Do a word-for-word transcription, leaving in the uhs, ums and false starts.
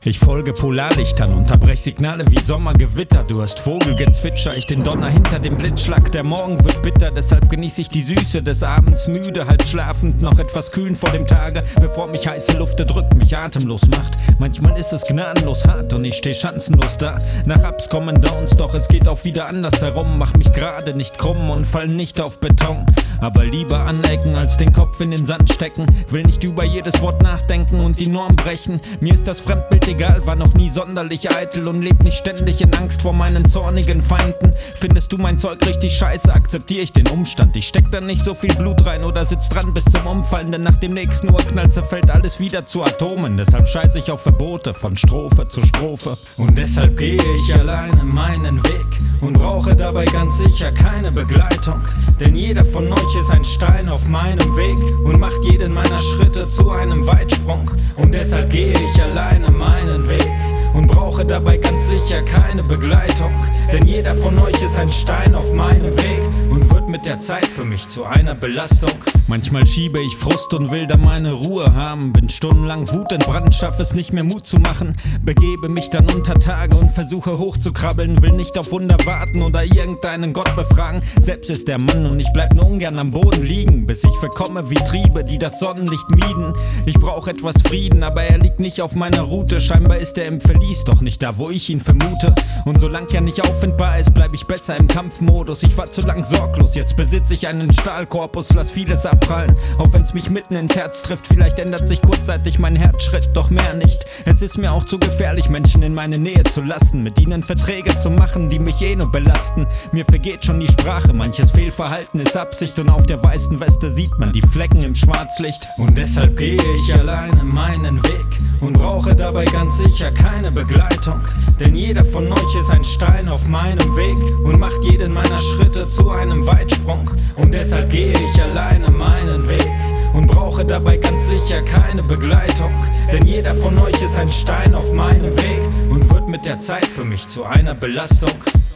Ich folge Polarlichtern, unterbrech Signale wie Sommergewitter. Du hast Vogelgezwitscher, ich den Donner hinter dem Blitzschlag. Der Morgen wird bitter, deshalb genieße ich die Süße des Abends. Müde, halb schlafend, noch etwas kühlen vor dem Tage, bevor mich heiße Luft erdrückt, mich atemlos macht. Manchmal ist es gnadenlos hart und ich steh schanzenlos da. Nach Ups kommen Downs, doch es geht auch wieder anders herum. Mach mich gerade nicht krumm und fall nicht auf Beton. Aber lieber anecken, als den Kopf in den Sand stecken. Will nicht über jedes Wort nachdenken und die Norm brechen. Mir ist das Fremdbild egal, war noch nie sonderlich eitel und leb nicht ständig in Angst vor meinen zornigen Feinden. Findest du mein Zeug richtig scheiße, akzeptiere ich den Umstand. Ich steck da nicht so viel Blut rein oder sitz dran bis zum Umfallen, denn nach dem nächsten Urknall zerfällt alles wieder zu Atomen. Deshalb scheiß ich auf Verbote von Strophe zu Strophe. Und deshalb gehe ich alleine meinen Weg und brauche dabei ganz sicher keine Begleitung. Denn jeder von euch ist ein Stein auf meinem Weg und macht jeden meiner Schritte zu einem Weitsprung. Und deshalb gehe ich alleine meinen Weg und brauche dabei ganz sicher keine Begleitung. Denn jeder von euch ist ein Stein auf meinem Weg und wird mit der Zeit für mich zu einer Belastung. Manchmal schiebe ich Frust und will da meine Ruhe haben. Bin stundenlang wutentbrannt, schaffe es nicht mehr Mut zu machen. Begebe mich dann unter Tage und versuche hochzukrabbeln. Will nicht auf Wunder warten oder irgendeinen Gott befragen. Selbst ist der Mann und ich bleib nur ungern am Boden liegen, bis ich verkomme wie Triebe, die das Sonnenlicht mieden. Ich brauch etwas Frieden, aber er liegt nicht auf meiner Route. Scheinbar ist er im Verlies, doch nicht da, wo ich ihn vermute. Und solange er nicht auffindbar ist, bleib ich besser im Kampfmodus. Ich war zu lang sorglos, jetzt besitze ich einen Stahlkorpus, lass vieles abprallen, auch wenn's mich mitten ins Herz trifft. Vielleicht ändert sich kurzzeitig mein Herzschritt, doch mehr nicht. Es ist mir auch zu gefährlich, Menschen in meine Nähe zu lassen, mit ihnen Verträge zu machen, die mich eh nur belasten. Mir vergeht schon die Sprache, manches Fehlverhalten ist Absicht und auf der weißen Weste sieht man die Flecken im Schwarzlicht. Und deshalb gehe ich alleine meinen Weg und brauche dabei ganz sicher keine Begleitung. Denn jeder von euch ist ein Stein auf meinem Weg und macht jeden meiner Schritte zu einem Weitsprung. Und deshalb gehe ich alleine meinen Weg und brauche dabei ganz sicher keine Begleitung. Denn jeder von euch ist ein Stein auf meinem Weg und wird mit der Zeit für mich zu einer Belastung.